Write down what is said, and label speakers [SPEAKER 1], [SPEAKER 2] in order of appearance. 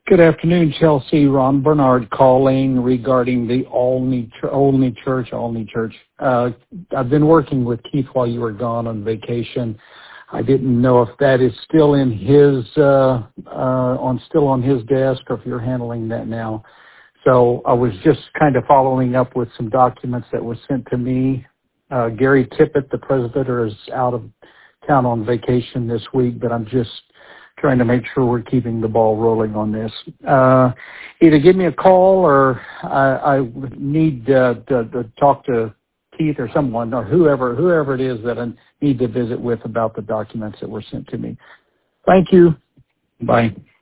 [SPEAKER 1] Good afternoon, Chelsea. Ron Bernard calling regarding the Olney Church. I've been working with Keith while you were gone on vacation. I didn't know if that is still in his on his desk, or if you're handling that now. So I was just kind of following up with some documents that were sent to me. Gary Tippett, the presbyter, is out of town on vacation this week, but I'm just trying to make sure we're keeping the ball rolling on this. Either give me a call, or I need to talk to Keith or someone, or whoever it is that I need to visit with about the documents that were sent to me. Thank you. Bye.